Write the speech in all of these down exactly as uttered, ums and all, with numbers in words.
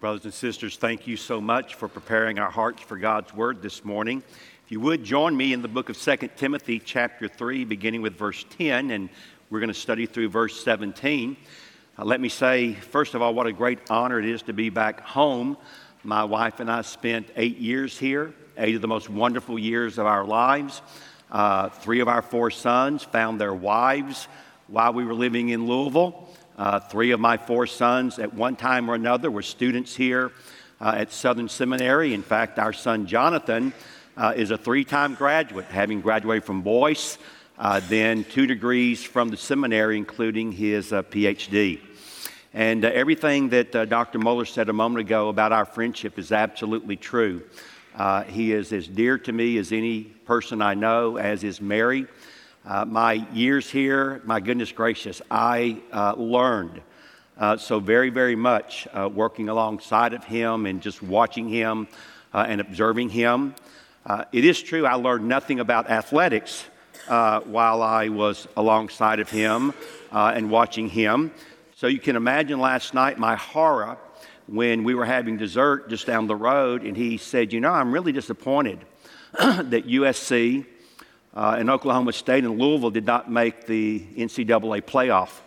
Brothers and sisters, thank you so much for preparing our hearts for God's Word this morning. If you would join me in the book of Second Timothy chapter three, beginning with verse ten, and we're going to study through verse seventeen. Uh, let me say, first of all, what a great honor it is to be back home. My wife and I spent eight years here, eight of the most wonderful years of our lives. Uh, three of our four sons found their wives while we were living in Louisville. Uh, three of my four sons at one time or another were students here uh, at Southern Seminary. In fact, our son Jonathan uh, is a three-time graduate, having graduated from Boyce, uh, then two degrees from the seminary, including his uh, P H D. And uh, everything that uh, Doctor Moeller said a moment ago about our friendship is absolutely true. Uh, he is as dear to me as any person I know, as is Mary. Uh, my years here, my goodness gracious, I uh, learned uh, so very, very much uh, working alongside of him and just watching him uh, and observing him. Uh, it is true I learned nothing about athletics uh, while I was alongside of him uh, and watching him. So you can imagine last night my horror when we were having dessert just down the road and he said, you know, I'm really disappointed that U S C Uh, and Oklahoma State and Louisville did not make the N C double A playoff.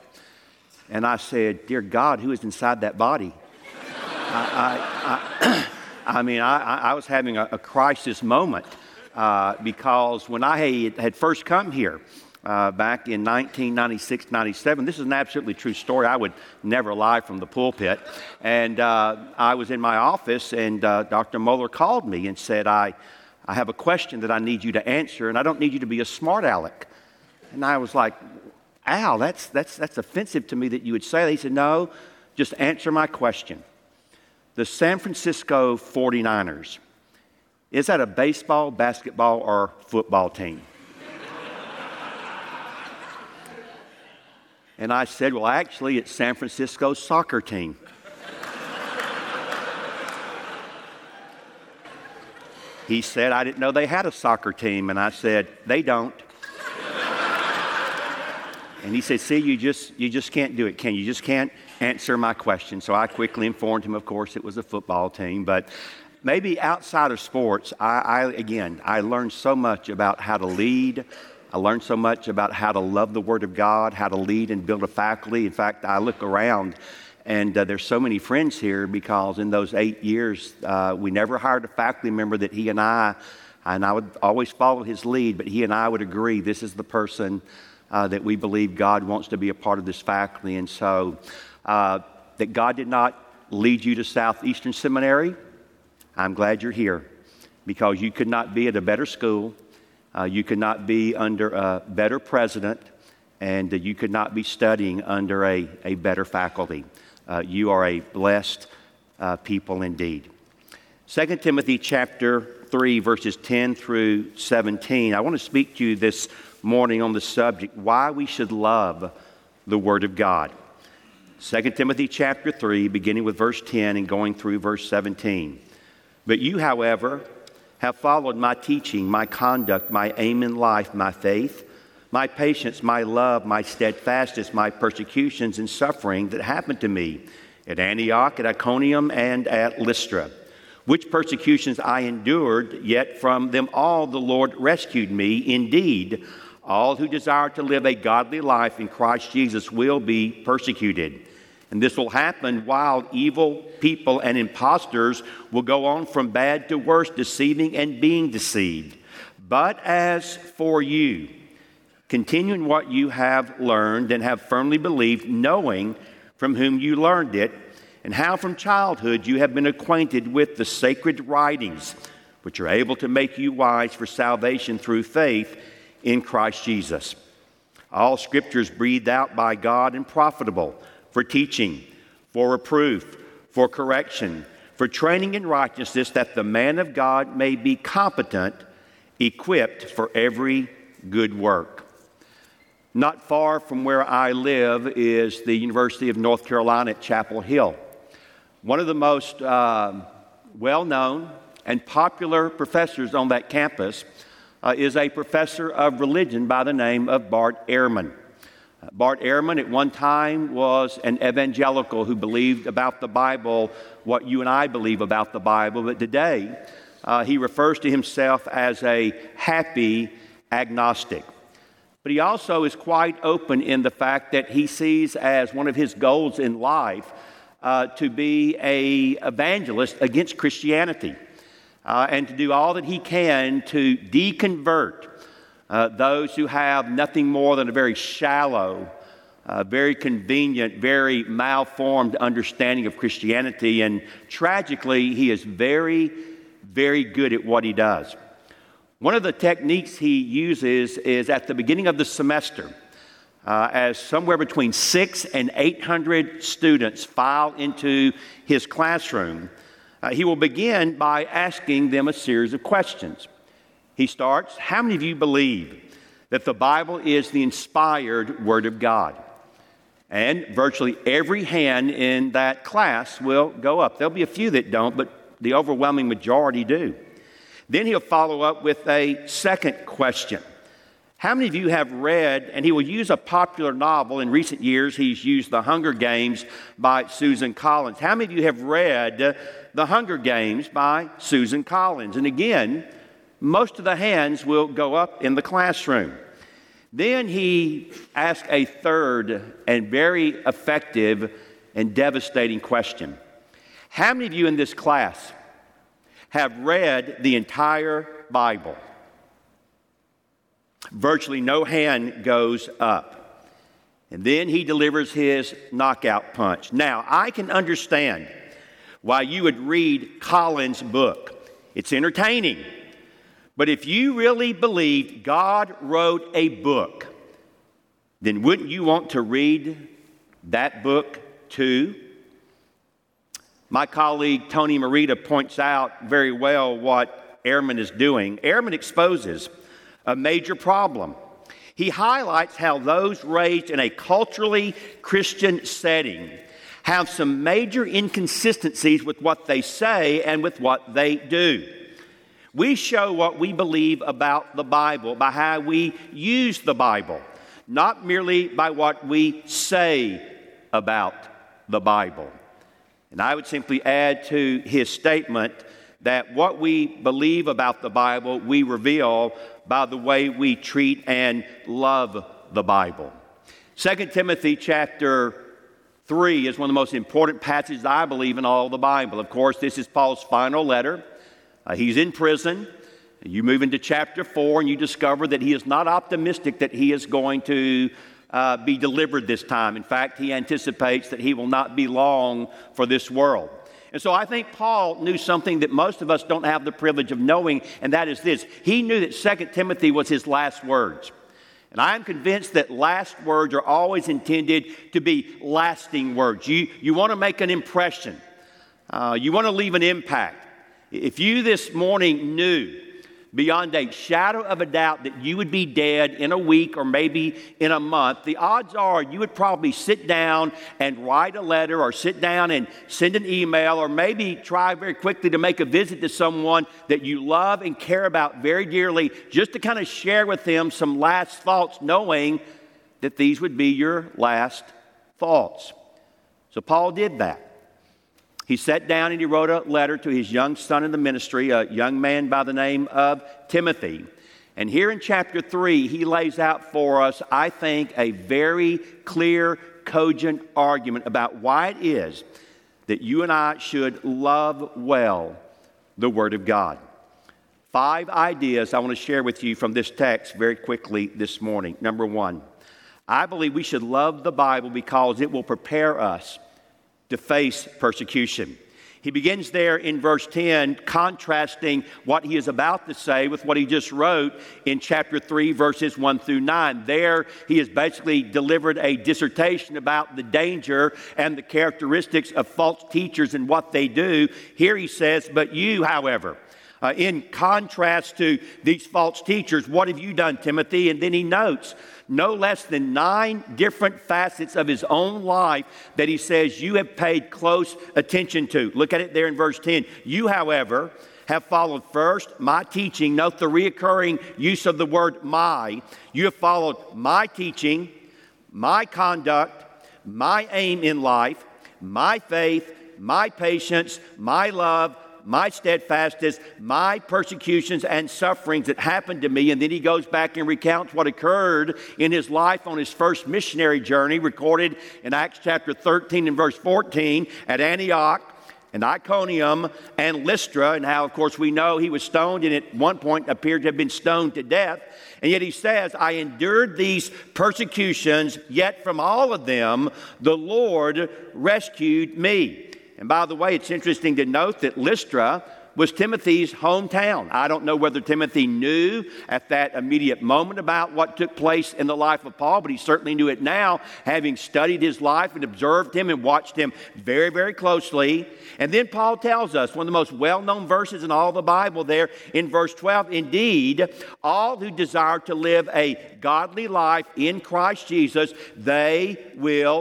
And I said, dear God, who is inside that body? I, I, I, I mean, I, I was having a, a crisis moment uh, because when I had, had first come here uh, back in nineteen ninety-six ninety-seven, this is an absolutely true story. I would never lie from the pulpit. And uh, I was in my office and uh, Doctor Moeller called me and said, I I have a question that I need you to answer, and I don't need you to be a smart aleck. And I was like, Al, that's, that's, that's offensive to me that you would say that. He said, no, just answer my question. The San Francisco forty-niners, is that a baseball, basketball, or football team? And I said, well, actually, it's San Francisco's soccer team. He said, I didn't know they had a soccer team. And I said, they don't. And he said, see, you just you just can't do it, can you? You just can't answer my question. So I quickly informed him, of course, it was a football team. But maybe outside of sports, I, I again, I learned so much about how to lead. I learned so much about how to love the Word of God, how to lead and build a faculty. In fact, I look around And uh, there's so many friends here because in those eight years, uh, we never hired a faculty member that he and I, and I would always follow his lead, but he and I would agree this is the person uh, that we believe God wants to be a part of this faculty. And so uh, that God did not lead you to Southeastern Seminary, I'm glad you're here because you could not be at a better school. Uh, you could not be under a better president, and uh, you could not be studying under a, a better faculty. Uh, you are a blessed uh, people indeed. Second Timothy chapter three, verses ten through seventeen. I want to speak to you this morning on the subject, why we should love the Word of God. Second Timothy chapter three, beginning with verse ten and going through verse seventeen. But you, however, have followed my teaching, my conduct, my aim in life, my faith, my patience, my love, my steadfastness, my persecutions and suffering that happened to me at Antioch, at Iconium, and at Lystra, which persecutions I endured, yet from them all the Lord rescued me. Indeed, all who desire to live a godly life in Christ Jesus will be persecuted. And this will happen while evil people and impostors will go on from bad to worse, deceiving and being deceived. But as for you, continue in what you have learned and have firmly believed, knowing from whom you learned it, and how from childhood you have been acquainted with the sacred writings, which are able to make you wise for salvation through faith in Christ Jesus. All Scripture is breathed out by God and profitable for teaching, for reproof, for correction, for training in righteousness, that the man of God may be competent, equipped for every good work. Not far from where I live is the University of North Carolina at Chapel Hill. One of the most uh, well-known and popular professors on that campus uh, is a professor of religion by the name of Bart Ehrman. Uh, Bart Ehrman at one time was an evangelical who believed about the Bible what you and I believe about the Bible, but today uh, he refers to himself as a happy agnostic. But he also is quite open in the fact that he sees as one of his goals in life uh, to be an evangelist against Christianity uh, and to do all that he can to deconvert uh, those who have nothing more than a very shallow, uh, very convenient, very malformed understanding of Christianity. And tragically, he is very, very good at what he does. One of the techniques he uses is at the beginning of the semester, uh, as somewhere between six and eight hundred students file into his classroom, uh, he will begin by asking them a series of questions. He starts, how many of you believe that the Bible is the inspired Word of God? And virtually every hand in that class will go up. There'll be a few that don't, but the overwhelming majority do. Then he'll follow up with a second question. How many of you have read, and he will use a popular novel. In recent years, he's used The Hunger Games by Susan Collins. How many of you have read The Hunger Games by Susan Collins? And again, most of the hands will go up in the classroom. Then he asks a third and very effective and devastating question. How many of you in this class have read the entire Bible? Virtually no hand goes up. And then he delivers his knockout punch. Now, I can understand why you would read Collins' book. It's entertaining. But if you really believed God wrote a book, then wouldn't you want to read that book too? My colleague Tony Merida points out very well what Ehrman is doing. Ehrman exposes a major problem. He highlights how those raised in a culturally Christian setting have some major inconsistencies with what they say and with what they do. We show what we believe about the Bible by how we use the Bible, not merely by what we say about the Bible. And I would simply add to his statement that what we believe about the Bible, we reveal by the way we treat and love the Bible. Second Timothy chapter three is one of the most important passages, I believe, in all the Bible. Of course, this is Paul's final letter. Uh, he's in prison. You move into chapter four and you discover that he is not optimistic that he is going to Uh, be delivered this time. In fact, he anticipates that he will not be long for this world. And so I think Paul knew something that most of us don't have the privilege of knowing, and that is this. He knew that Second Timothy was his last words. And I am convinced that last words are always intended to be lasting words. You, you want to make an impression. Uh, you want to leave an impact. If you this morning knew beyond a shadow of a doubt that you would be dead in a week or maybe in a month, the odds are you would probably sit down and write a letter or sit down and send an email or maybe try very quickly to make a visit to someone that you love and care about very dearly just to kind of share with them some last thoughts, knowing that these would be your last thoughts. So Paul did that. He sat down and he wrote a letter to his young son in the ministry, a young man by the name of Timothy. And here in chapter three, he lays out for us, I think, a very clear, cogent argument about why it is that you and I should love well the Word of God. Five ideas I want to share with you from this text very quickly this morning. Number one, I believe we should love the Bible because it will prepare us to face persecution. He begins there in verse ten, contrasting what he is about to say with what he just wrote in chapter three, verses one through nine. There, he has basically delivered a dissertation about the danger and the characteristics of false teachers and what they do. Here he says, but you, however, Uh, in contrast to these false teachers, what have you done, Timothy? And then he notes no less than nine different facets of his own life that he says you have paid close attention to. Look at it there in verse ten. You, however, have followed first my teaching. Note the reoccurring use of the word my. You have followed my teaching, my conduct, my aim in life, my faith, my patience, my love, my steadfastness, my persecutions and sufferings that happened to me. And then he goes back and recounts what occurred in his life on his first missionary journey, recorded in Acts chapter thirteen and verse fourteen at Antioch and Iconium and Lystra, and how, of course, we know he was stoned and at one point appeared to have been stoned to death. And yet he says, I endured these persecutions, yet from all of them the Lord rescued me. And by the way, it's interesting to note that Lystra was Timothy's hometown. I don't know whether Timothy knew at that immediate moment about what took place in the life of Paul, but he certainly knew it now, having studied his life and observed him and watched him very, very closely. And then Paul tells us, one of the most well-known verses in all the Bible there in verse twelve, indeed, all who desire to live a godly life in Christ Jesus, they will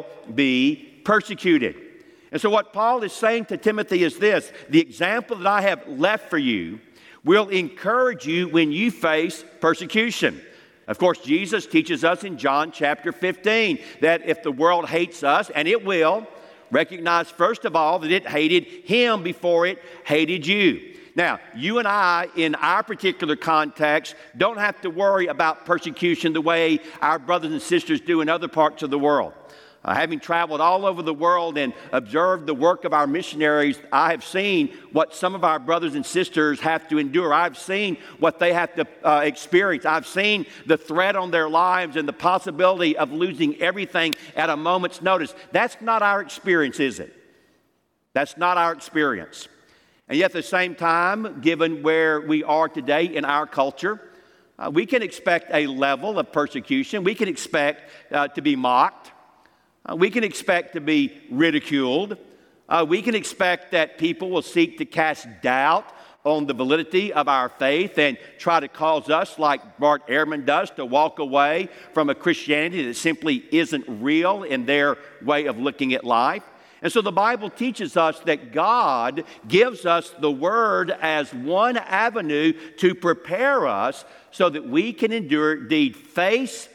be persecuted. And so what Paul is saying to Timothy is this: the example that I have left for you will encourage you when you face persecution. Of course, Jesus teaches us in John chapter fifteen that if the world hates us, and it will, recognize first of all that it hated him before it hated you. Now, you and I, in our particular context, don't have to worry about persecution the way our brothers and sisters do in other parts of the world. Uh, having traveled all over the world and observed the work of our missionaries, I have seen what some of our brothers and sisters have to endure. I've seen what they have to uh, experience. I've seen the threat on their lives and the possibility of losing everything at a moment's notice. That's not our experience, is it? That's not our experience. And yet at the same time, given where we are today in our culture, uh, we can expect a level of persecution. We can expect uh, to be mocked. Uh, we can expect to be ridiculed. Uh, we can expect that people will seek to cast doubt on the validity of our faith and try to cause us, like Bart Ehrman does, to walk away from a Christianity that simply isn't real in their way of looking at life. And so the Bible teaches us that God gives us the Word as one avenue to prepare us so that we can endure, indeed, face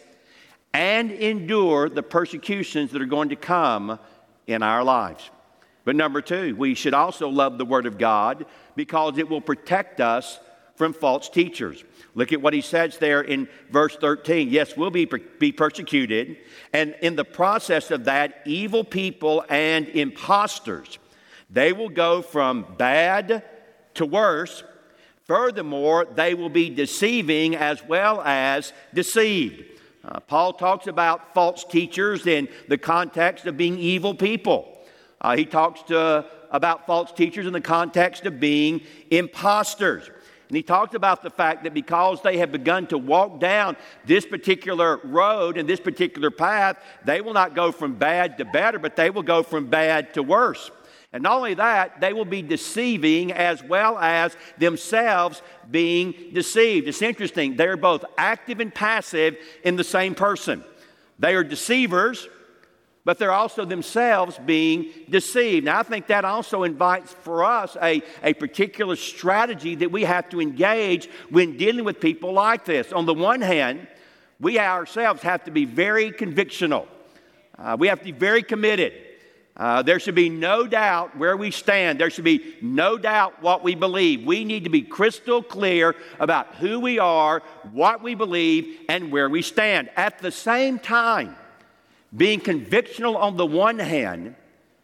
and endure the persecutions that are going to come in our lives. But number two, we should also love the Word of God because it will protect us from false teachers. Look at what he says there in verse thirteen. Yes, we'll be, be persecuted, and in the process of that, evil people and impostors, they will go from bad to worse. Furthermore, they will be deceiving as well as deceived. Uh, Paul talks about false teachers in the context of being evil people. Uh, he talks to, about false teachers in the context of being imposters. And he talks about the fact that because they have begun to walk down this particular road and this particular path, they will not go from bad to better, but they will go from bad to worse. And not only that, they will be deceiving as well as themselves being deceived. It's interesting. They're both active and passive in the same person. They are deceivers, but they're also themselves being deceived. Now, I think that also invites for us a, a particular strategy that we have to engage when dealing with people like this. On the one hand, we ourselves have to be very convictional. Uh, we have to be very committed. Uh, there should be no doubt where we stand. There should be no doubt what we believe. We need to be crystal clear about who we are, what we believe, and where we stand. At the same time, being convictional on the one hand,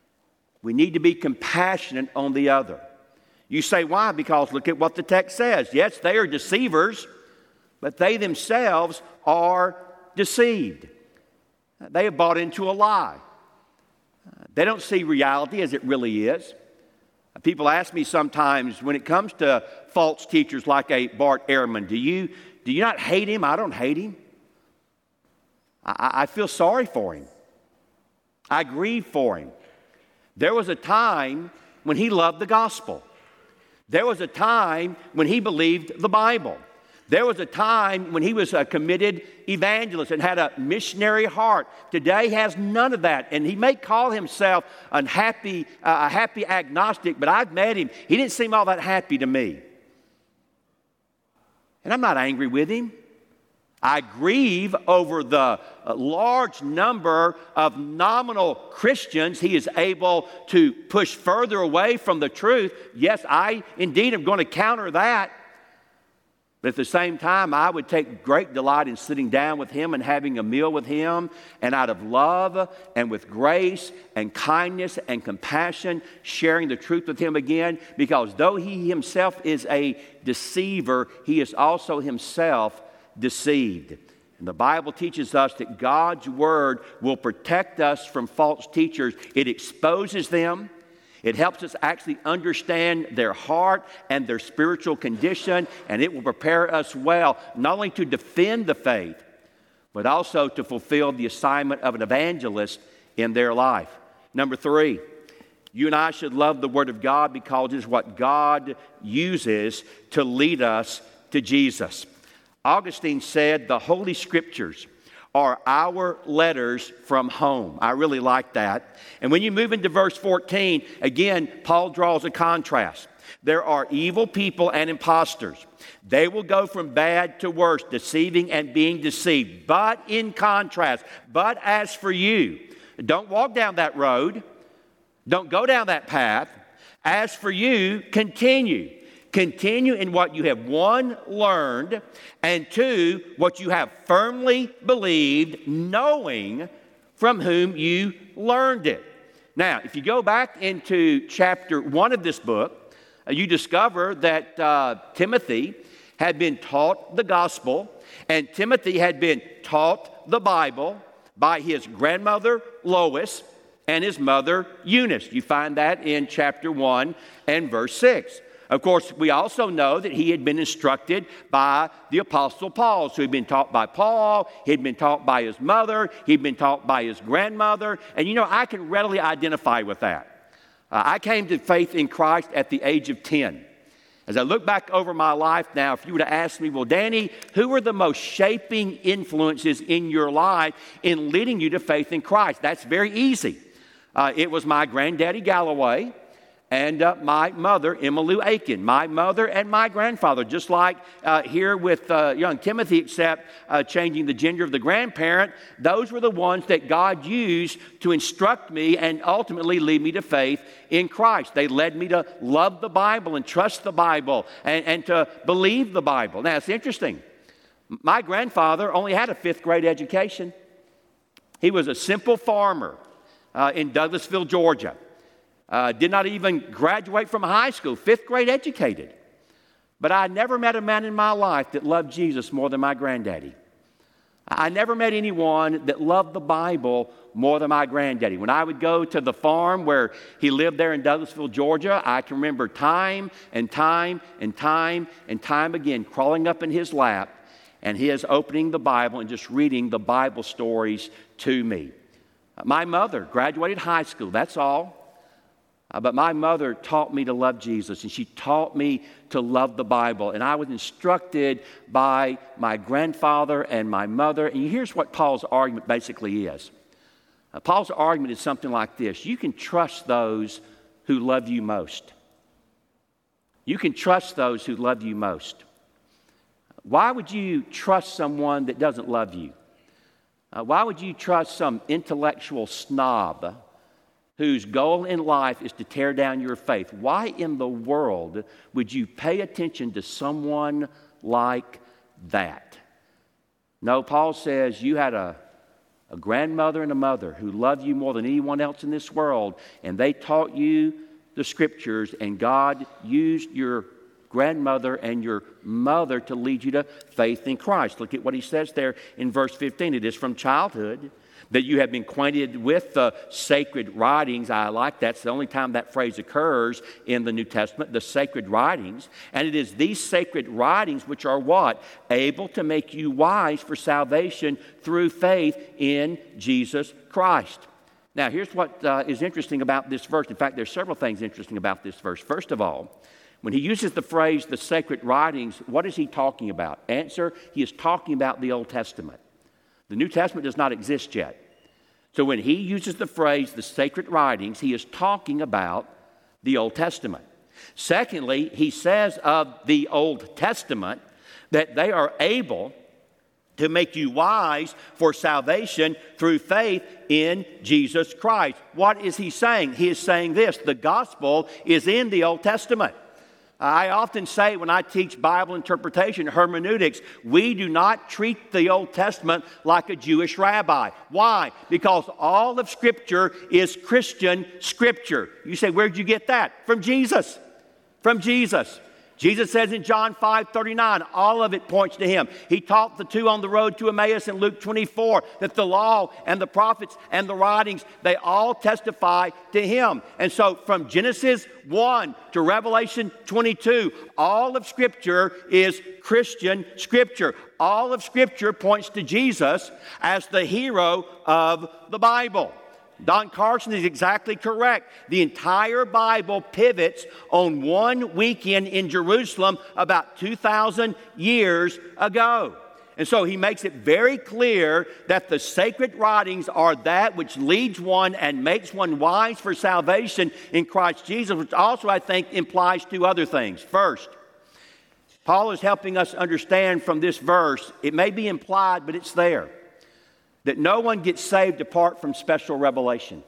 we need to be compassionate on the other. You say, why? Because look at what the text says. Yes, they are deceivers, but they themselves are deceived. They have bought into a lie. They don't see reality as it really is. People ask me sometimes when it comes to false teachers like a Bart Ehrman, do you, do you not hate him? I don't hate him. I, I feel sorry for him. I grieve for him. There was a time when he loved the gospel. There was a time when he believed the Bible. There was a time when he was a committed evangelist and had a missionary heart. Today he has none of that, and he may call himself unhappy, uh, a happy agnostic, but I've met him. He didn't seem all that happy to me. And I'm not angry with him. I grieve over the uh, large number of nominal Christians he is able to push further away from the truth. Yes, I indeed am going to counter that. But at the same time, I would take great delight in sitting down with him and having a meal with him, and out of love and with grace and kindness and compassion, sharing the truth with him again, because though he himself is a deceiver, he is also himself deceived. And the Bible teaches us that God's Word will protect us from false teachers. It exposes them. It helps us actually understand their heart and their spiritual condition, and it will prepare us well, not only to defend the faith, but also to fulfill the assignment of an evangelist in their life. Number three, you and I should love the Word of God because it's what God uses to lead us to Jesus. Augustine said, the Holy Scriptures are our letters from home. I really like that. And when you move into verse fourteen, again, Paul draws a contrast. There are evil people and impostors. They will go from bad to worse, deceiving and being deceived. But in contrast, but as for you, don't walk down that road. Don't go down that path. As for you, continue. Continue in what you have, one, learned, and two, what you have firmly believed, knowing from whom you learned it. Now, if you go back into chapter one of this book, uh, you discover that uh, Timothy had been taught the gospel, and Timothy had been taught the Bible by his grandmother Lois and his mother Eunice. You find that in chapter one and verse six. Of course, we also know that he had been instructed by the Apostle Paul. So he'd been taught by Paul, he'd been taught by his mother, he'd been taught by his grandmother. And you know, I can readily identify with that. Uh, I came to faith in Christ at the age of ten. As I look back over my life now, if you were to ask me, well, Danny, who were the most shaping influences in your life in leading you to faith in Christ? That's very easy. Uh, it was my granddaddy Galloway. And uh, my mother, Emma Lou Aiken, my mother and my grandfather, just like uh, here with uh, young Timothy, except uh, changing the gender of the grandparent, those were the ones that God used to instruct me and ultimately lead me to faith in Christ. They led me to love the Bible and trust the Bible and, and to believe the Bible. Now, it's interesting. My grandfather only had a fifth grade education. He was a simple farmer uh, in Douglasville, Georgia. Uh, did not even graduate from high school, fifth grade educated. But I never met a man in my life that loved Jesus more than my granddaddy. I never met anyone that loved the Bible more than my granddaddy. When I would go to the farm where he lived there in Douglasville, Georgia, I can remember time and time and time and time again crawling up in his lap and his opening the Bible and just reading the Bible stories to me. My mother graduated high school, that's all. Uh, but my mother taught me to love Jesus, and she taught me to love the Bible. And I was instructed by my grandfather and my mother. And here's what Paul's argument basically is. Uh, Paul's argument is something like this. You can trust those who love you most. You can trust those who love you most. Why would you trust someone that doesn't love you? Uh, why would you trust some intellectual snob whose goal in life is to tear down your faith? Why in the world would you pay attention to someone like that? No, Paul says you had a, a grandmother and a mother who loved you more than anyone else in this world, and they taught you the Scriptures, and God used your grandmother and your mother to lead you to faith in Christ. Look at what he says there in verse fifteen. It is from childhood that you have been acquainted with the sacred writings. I like that. It's the only time that phrase occurs in the New Testament, the sacred writings. And it is these sacred writings which are what? Able to make you wise for salvation through faith in Jesus Christ. Now, here's what uh, is interesting about this verse. In fact, there's several things interesting about this verse. First of all, when he uses the phrase, the sacred writings, what is he talking about? Answer, he is talking about the Old Testament. The New Testament does not exist yet. So when he uses the phrase, the sacred writings, he is talking about the Old Testament. Secondly, he says of the Old Testament that they are able to make you wise for salvation through faith in Jesus Christ. What is he saying? He is saying this: the gospel is in the Old Testament. I often say when I teach Bible interpretation, hermeneutics, we do not treat the Old Testament like a Jewish rabbi. Why? Because all of Scripture is Christian Scripture. You say, where'd you get that? From Jesus. From Jesus. Jesus says in John five thirty-nine, all of it points to him. He taught the two on the road to Emmaus in Luke twenty-four that the law and the prophets and the writings, they all testify to him. And so from Genesis one to Revelation twenty-two, all of Scripture is Christian Scripture. All of Scripture points to Jesus as the hero of the Bible. Don Carson is exactly correct. The entire Bible pivots on one weekend in Jerusalem about two thousand years ago. And so he makes it very clear that the sacred writings are that which leads one and makes one wise for salvation in Christ Jesus, which also, I think, implies two other things. First, Paul is helping us understand from this verse, it may be implied, but it's there, that no one gets saved apart from special revelation.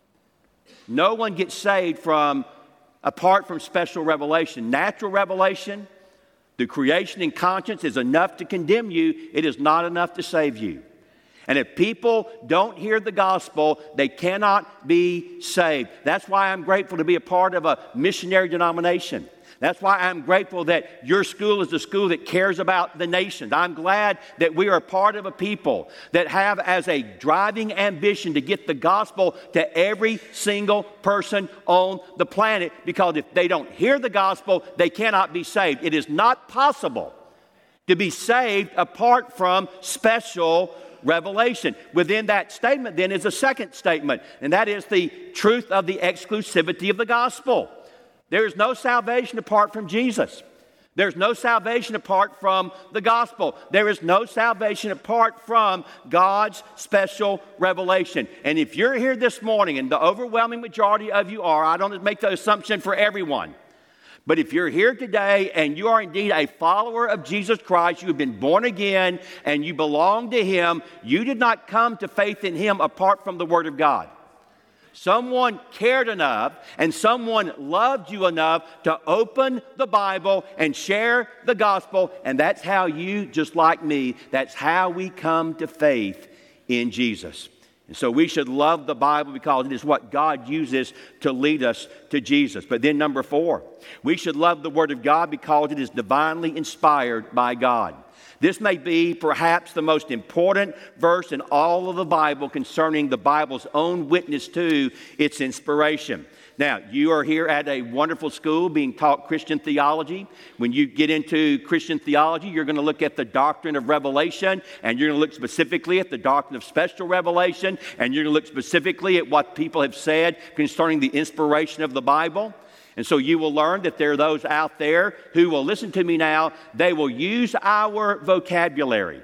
No one gets saved from apart from special revelation. Natural revelation, the creation and conscience is enough to condemn you. It is not enough to save you. And if people don't hear the gospel, they cannot be saved. That's why I'm grateful to be a part of a missionary denomination. That's why I'm grateful that your school is a school that cares about the nations. I'm glad that we are a part of a people that have as a driving ambition to get the gospel to every single person on the planet, because if they don't hear the gospel, they cannot be saved. It is not possible to be saved apart from special revelation. Within that statement then is a second statement, and that is the truth of the exclusivity of the gospel. There is no salvation apart from Jesus. There's no salvation apart from the gospel. There is no salvation apart from God's special revelation. And if you're here this morning, and the overwhelming majority of you are, I don't make the assumption for everyone, but if you're here today and you are indeed a follower of Jesus Christ, you have been born again and you belong to Him, you did not come to faith in Him apart from the Word of God. Someone cared enough and someone loved you enough to open the Bible and share the gospel, and that's how you, just like me, that's how we come to faith in Jesus. And so we should love the Bible because it is what God uses to lead us to Jesus. But then number four, we should love the Word of God because it is divinely inspired by God. This may be perhaps the most important verse in all of the Bible concerning the Bible's own witness to its inspiration. Now, you are here at a wonderful school being taught Christian theology. When you get into Christian theology, you're going to look at the doctrine of revelation, and you're going to look specifically at the doctrine of special revelation, and you're going to look specifically at what people have said concerning the inspiration of the Bible. And so you will learn that there are those out there who will listen to me now. They will use our vocabulary,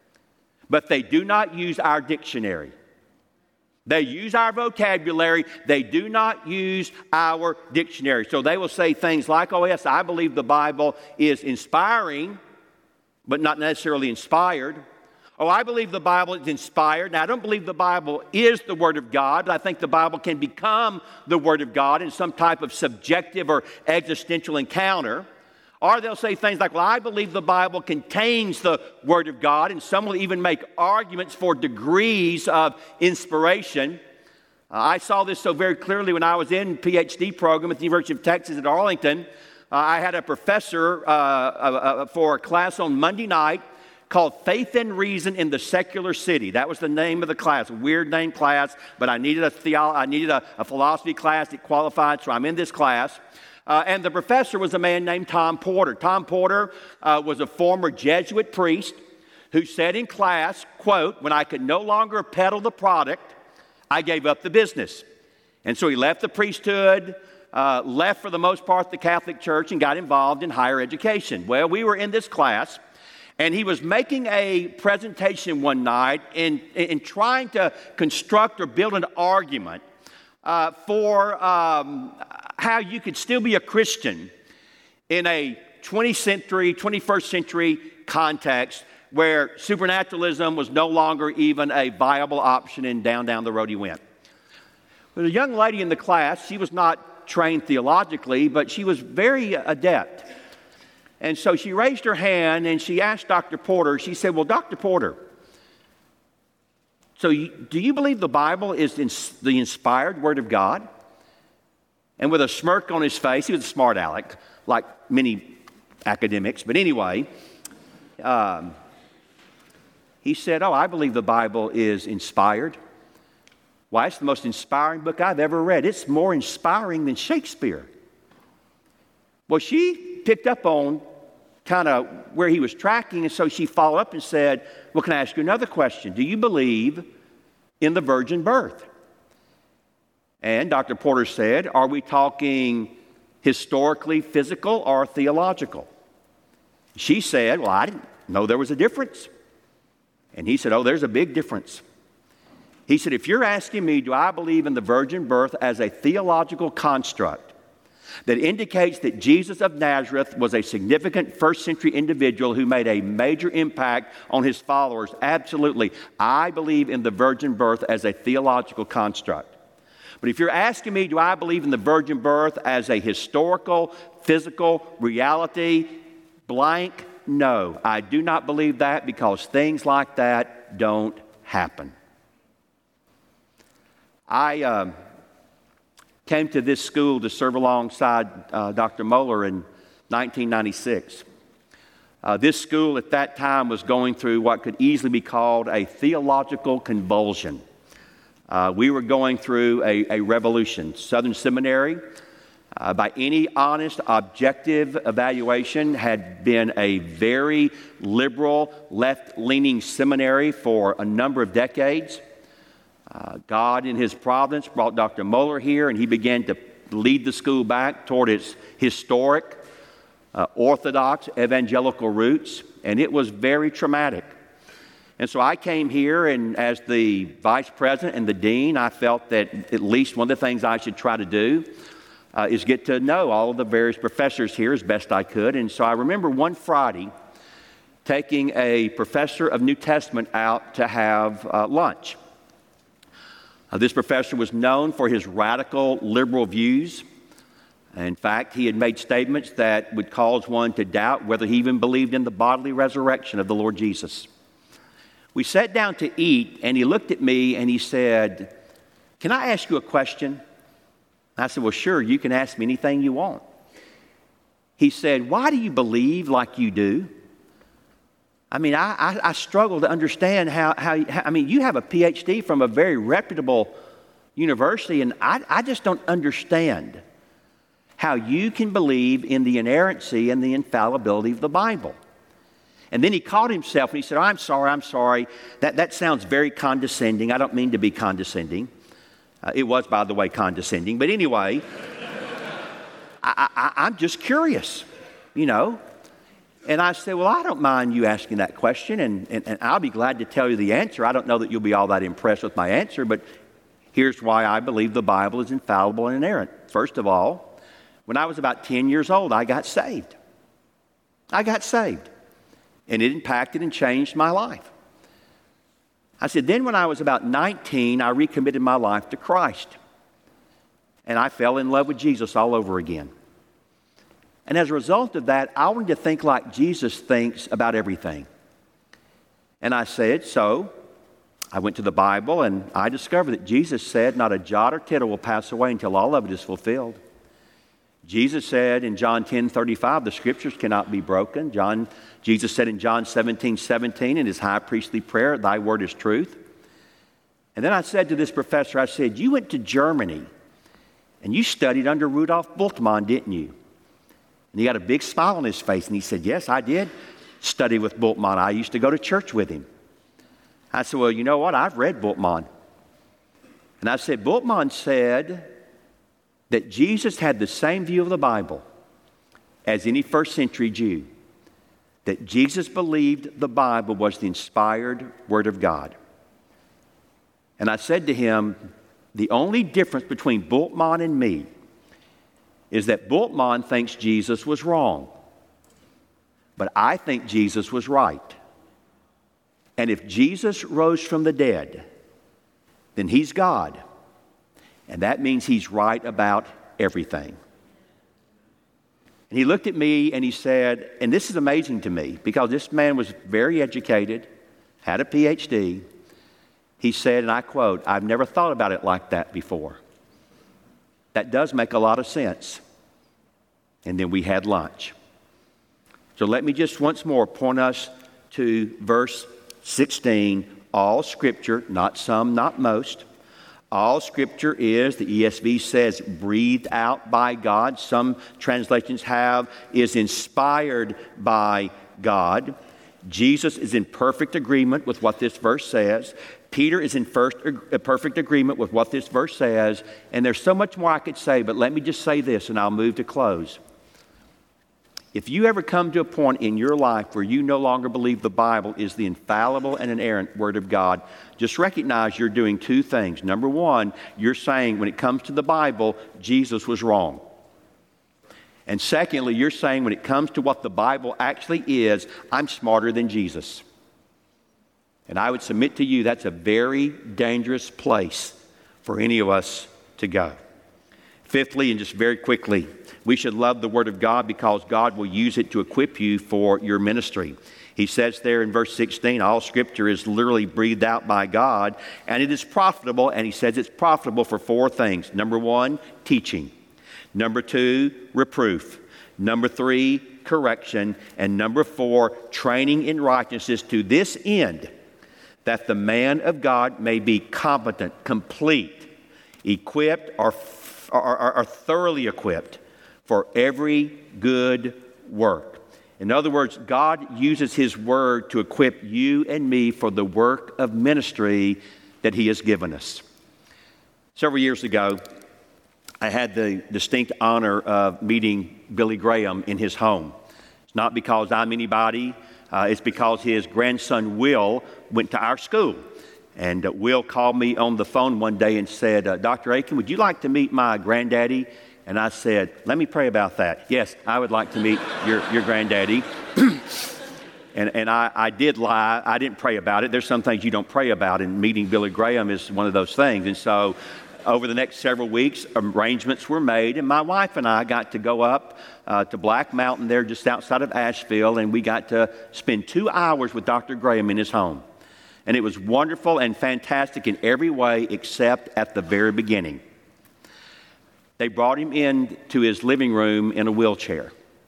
but they do not use our dictionary. They use our vocabulary. They do not use our dictionary. So they will say things like, oh yes, I believe the Bible is inspiring, but not necessarily inspired. Oh, I believe the Bible is inspired. Now, I don't believe the Bible is the Word of God, but I think the Bible can become the Word of God in some type of subjective or existential encounter. Or they'll say things like, well, I believe the Bible contains the Word of God, and some will even make arguments for degrees of inspiration. Uh, I saw this so very clearly when I was in P H D program at the University of Texas at Arlington. Uh, I had a professor uh, uh, uh, for a class on Monday night called Faith and Reason in the Secular City. That was the name of the class, a weird name class, but I needed a theolo- I needed a, a philosophy class that qualified, so I'm in this class. Uh, and the professor was a man named Tom Porter. Tom Porter uh, was a former Jesuit priest who said in class, quote, when I could no longer peddle the product, I gave up the business. And so he left the priesthood, uh, left for the most part the Catholic Church, and got involved in higher education. Well, we were in this class, and he was making a presentation one night in, in trying to construct or build an argument uh, for um, how you could still be a Christian in a twentieth century, twenty-first century context where supernaturalism was no longer even a viable option, and down, down the road he went. There was a young lady in the class. She was not trained theologically, but she was very adept. And so she raised her hand and she asked Doctor Porter, she said, well, Doctor Porter, so you, do you believe the Bible is in, the inspired Word of God? And with a smirk on his face, he was a smart aleck, like many academics, but anyway, um, he said, oh, I believe the Bible is inspired. Why, it's the most inspiring book I've ever read. It's more inspiring than Shakespeare. Well, she picked up on kind of where he was tracking, and so she followed up and said, well, can I ask you another question? Do you believe in the virgin birth? And Doctor Porter said, are we talking historically physical or theological? She said, well, I didn't know there was a difference. And he said, oh, there's a big difference. He said, if you're asking me, do I believe in the virgin birth as a theological construct that indicates that Jesus of Nazareth was a significant first century individual who made a major impact on his followers? Absolutely. I believe in the virgin birth as a theological construct. But if you're asking me, do I believe in the virgin birth as a historical, physical reality? Blank, no. I do not believe that, because things like that don't happen. I um, came to this school to serve alongside uh, Doctor Moeller in nineteen ninety-six. Uh, this school at that time was going through what could easily be called a theological convulsion. Uh, we were going through a, a revolution. Southern Seminary, uh, by any honest, objective evaluation, had been a very liberal, left-leaning seminary for a number of decades. Uh, God, in His providence, brought Doctor Moeller here, and he began to lead the school back toward its historic, uh, orthodox, evangelical roots, and it was very traumatic. And so I came here, and as the vice president and the dean, I felt that at least one of the things I should try to do uh, is get to know all of the various professors here as best I could. And so I remember one Friday taking a professor of New Testament out to have uh, lunch. Uh, this professor was known for his radical liberal views. In fact, he had made statements that would cause one to doubt whether he even believed in the bodily resurrection of the Lord Jesus. We sat down to eat, and he looked at me and he said, "Can I ask you a question?" I said, "Well, sure, you can ask me anything you want." He said, "Why do you believe like you do?" I mean, I, I, I struggle to understand how, how, how, I mean, you have a P H D from a very reputable university, and I, I just don't understand how you can believe in the inerrancy and the infallibility of the Bible. And then he caught himself and he said, oh, I'm sorry, I'm sorry. That, that sounds very condescending. I don't mean to be condescending. Uh, it was, by the way, condescending. But anyway, I, I, I'm just curious, you know. And I said, well, I don't mind you asking that question, and, and, and I'll be glad to tell you the answer. I don't know that you'll be all that impressed with my answer, but here's why I believe the Bible is infallible and inerrant. First of all, when I was about ten years old, I got saved. I got saved. And it impacted and changed my life. I said, then when I was about nineteen, I recommitted my life to Christ. And I fell in love with Jesus all over again. And as a result of that, I wanted to think like Jesus thinks about everything. And I said, so I went to the Bible and I discovered that Jesus said, not a jot or tittle will pass away until all of it is fulfilled. Jesus said in John ten thirty-five, the scriptures cannot be broken. John, Jesus said in John seventeen seventeen in his high priestly prayer, thy word is truth. And then I said to this professor, I said, you went to Germany and you studied under Rudolf Bultmann, didn't you? And he got a big smile on his face and he said, yes, I did study with Bultmann. I used to go to church with him. I said, well, you know what? I've read Bultmann. And I said, Bultmann said that Jesus had the same view of the Bible as any first century Jew, that Jesus believed the Bible was the inspired Word of God. And I said to him, the only difference between Bultmann and me is that Bultmann thinks Jesus was wrong, but I think Jesus was right. And if Jesus rose from the dead, then he's God. And that means he's right about everything. And he looked at me and he said, and this is amazing to me because this man was very educated, had a P H D. He said, and I quote, "I've never thought about it like that before. That does make a lot of sense." And then we had lunch. So let me just once more point us to verse sixteen. All Scripture, not some, not most. All Scripture is, the E S V says, breathed out by God. Some translations have, is inspired by God. Jesus is in perfect agreement with what this verse says. Peter is in first, uh, perfect agreement with what this verse says. And there's so much more I could say, but let me just say this and I'll move to close. If you ever come to a point in your life where you no longer believe the Bible is the infallible and inerrant Word of God, just recognize you're doing two things. Number one, you're saying when it comes to the Bible, Jesus was wrong. And secondly, you're saying when it comes to what the Bible actually is, I'm smarter than Jesus. And I would submit to you that's a very dangerous place for any of us to go. Fifthly, and just very quickly, we should love the Word of God because God will use it to equip you for your ministry. He says there in verse sixteen, all Scripture is literally breathed out by God, and it is profitable, and he says it's profitable for four things. Number one, teaching. Number two, reproof. Number three, correction. And number four, training in righteousness, to this end, that the man of God may be competent, complete, equipped, or, or, or, or thoroughly equipped for every good work. In other words, God uses His Word to equip you and me for the work of ministry that He has given us. Several years ago, I had the distinct honor of meeting Billy Graham in his home. It's not because I'm anybody. Uh, it's because his grandson, Will, went to our school. And uh, Will called me on the phone one day and said, uh, Doctor Aiken, would you like to meet my granddaddy? And I said, let me pray about that. Yes, I would like to meet your, your granddaddy. and and I, I did lie. I didn't pray about it. There's some things you don't pray about, and meeting Billy Graham is one of those things. And so over the next several weeks, arrangements were made, and my wife and I got to go up uh, to Black Mountain there just outside of Asheville, and we got to spend two hours with Doctor Graham in his home. And it was wonderful and fantastic in every way except at the very beginning. They brought him in to his living room in a wheelchair.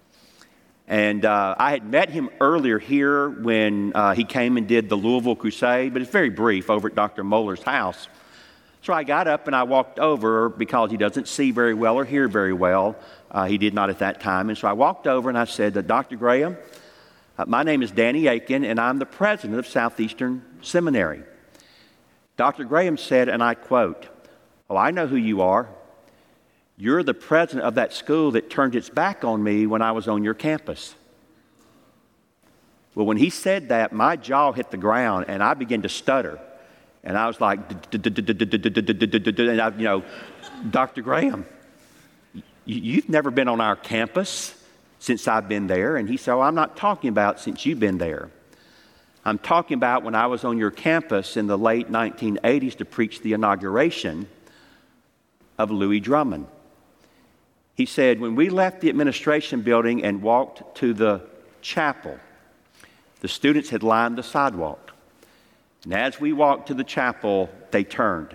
And uh, I had met him earlier here when uh, he came and did the Louisville Crusade, but it's very brief over at Doctor Moeller's house. So I got up and I walked over because he doesn't see very well or hear very well. Uh, he did not at that time. And so I walked over and I said, Doctor Graham, uh, my name is Danny Aiken and I'm the president of Southeastern Seminary. Doctor Graham said, and I quote, oh, I know who you are. You're the president of that school that turned its back on me when I was on your campus. Well, when he said that, my jaw hit the ground and I began to stutter. And I was like, and I, you know, Doctor Graham, you've never been on our campus since I've been there. And he said, oh, I'm not talking about since you've been there. I'm talking about when I was on your campus in the late nineteen eighties to preach the inauguration of Louis Drummond. He said, when we left the administration building and walked to the chapel, the students had lined the sidewalk. And as we walked to the chapel, they turned.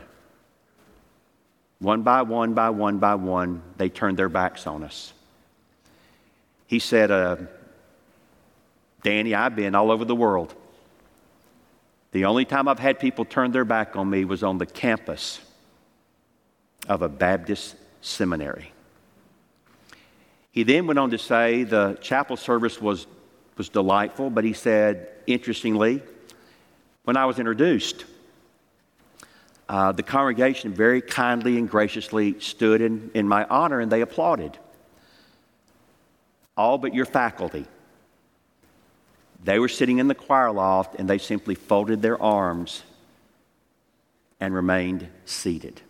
One by one, by one, by one, they turned their backs on us. He said, uh, Danny, I've been all over the world. The only time I've had people turn their back on me was on the campus of a Baptist seminary. He then went on to say the chapel service was, was delightful, but he said, interestingly, when I was introduced, uh, the congregation very kindly and graciously stood in, in my honor and they applauded. All but your faculty. They were sitting in the choir loft and they simply folded their arms and remained seated.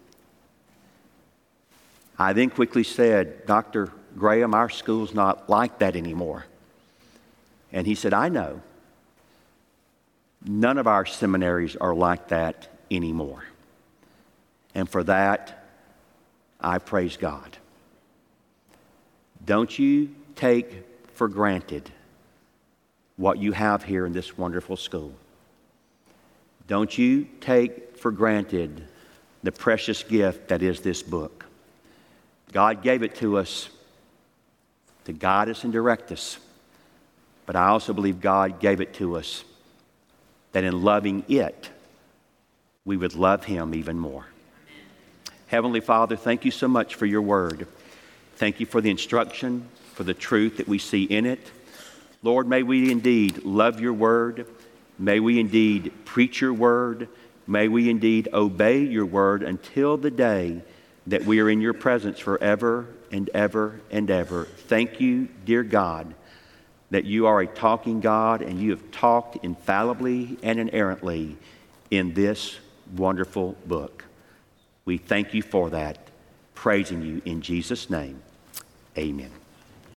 I then quickly said, Doctor Graham, our school's not like that anymore. And he said, I know. None of our seminaries are like that anymore. And for that, I praise God. Don't you take for granted what you have here in this wonderful school. Don't you take for granted the precious gift that is this book. God gave it to us to guide us and direct us. But I also believe God gave it to us that in loving it, we would love Him even more. Heavenly Father, thank you so much for your word. Thank you for the instruction, for the truth that we see in it. Lord, may we indeed love your word. May we indeed preach your word. May we indeed obey your word until the day that we are in your presence forever and ever and ever. Thank you, dear God, that you are a talking God and you have talked infallibly and inerrantly in this wonderful book. We thank you for that, praising you in Jesus' name. Amen.